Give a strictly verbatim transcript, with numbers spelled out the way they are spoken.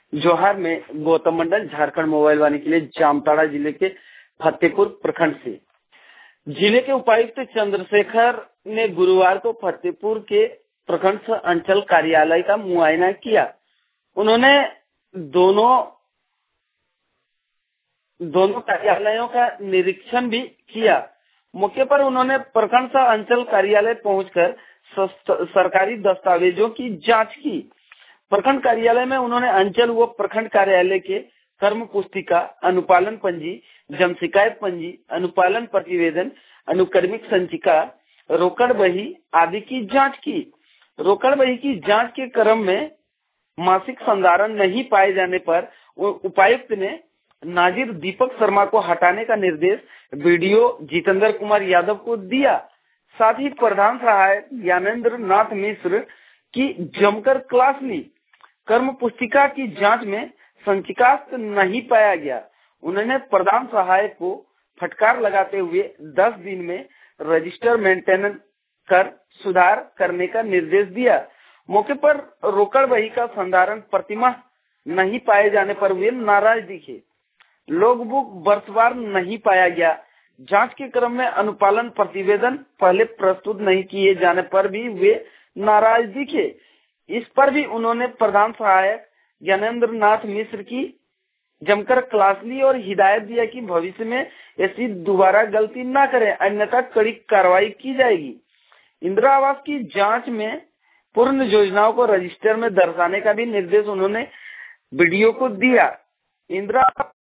जोहार में गौतम मंडल, झारखंड मोबाइल वाणी के लिए जामताड़ा जिले के फतेहपुर प्रखंड से। जिले के उपायुक्त चंद्रशेखर ने गुरुवार को फतेहपुर के प्रखंड अंचल कार्यालय का मुआयना किया। उन्होंने दोनों दोनों कार्यालयों का निरीक्षण भी किया। मौके पर उन्होंने प्रखंड अंचल कार्यालय पहुंचकर सरकारी दस्तावेजों की जांच की। प्रखंड कार्यालय में उन्होंने अंचल व प्रखंड कार्यालय के कर्म पुस्तिका, अनुपालन पंजी, जन शिकायत पंजी, अनुपालन प्रतिवेदन, अनुक्रमिक संचिका, रोकड़ बही आदि की जांच की। रोकड़ बही की जांच के क्रम में मासिक संधारण नहीं पाए जाने पर उपायुक्त ने नाजिर दीपक शर्मा को हटाने का निर्देश वीडियो जितेंद्र कुमार यादव को दिया। साथ ही प्रधान सहायक ज्ञानेंद्र नाथ मिश्र की जमकर क्लास ली। कर्म पुस्तिका की जांच में संचिकास्थ नहीं पाया गया। उन्होंने प्रधान सहायक को फटकार लगाते हुए दस दिन में रजिस्टर मेंटेन कर सुधार करने का निर्देश दिया। मौके पर रोकड़ बही का संधारण प्रतिमाह नहीं पाए जाने पर वे नाराज दिखे। लॉग बुक वर्षवार नहीं पाया गया। जांच के क्रम में अनुपालन प्रतिवेदन पहले प्रस्तुत नहीं किए जाने पर भी वे नाराज दिखे। इस पर भी उन्होंने प्रधान सहायक ज्ञानेंद्र नाथ मिश्र की जमकर क्लास ली और हिदायत दिया कि भविष्य में ऐसी दोबारा गलती न करें, अन्यथा कड़ी कार्रवाई की जाएगी। इंदिरा आवास की जांच में पूर्ण योजनाओं को रजिस्टर में दर्शाने का भी निर्देश उन्होंने वीडियो को दिया। इंदिरा